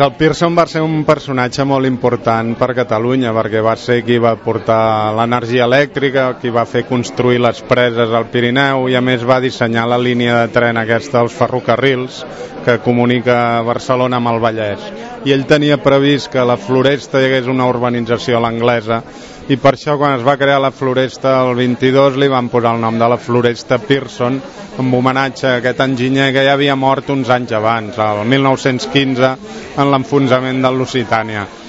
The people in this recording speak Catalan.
El Pearson va ser un personatge molt important per Catalunya, perquè va ser qui va portar l'energia elèctrica, qui va fer construir les preses al Pirineu i a més va dissenyar la línia de tren aquesta als ferrocarrils que comunica Barcelona amb el Vallès. I ell tenia previst que a la Floresta hi hagués una urbanització a l'anglesa i per això quan es va crear la Floresta el 22 li van posar el nom de la Floresta Pearson en homenatge a aquest enginyer que ja havia mort uns anys abans, el 1915, en l'enfonsament del Lusitània.